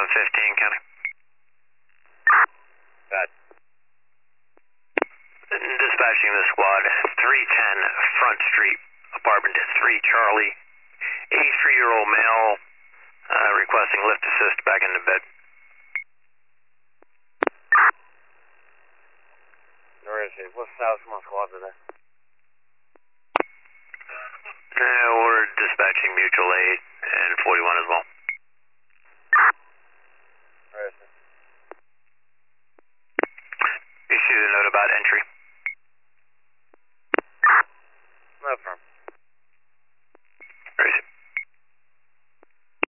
115, County. Got it. Dispatching the squad, 310 Front Street, apartment 3 Charlie, 83-year-old male, requesting lift assist back into bed. What's the status of my squad today? We're dispatching mutual aid and 41 as well.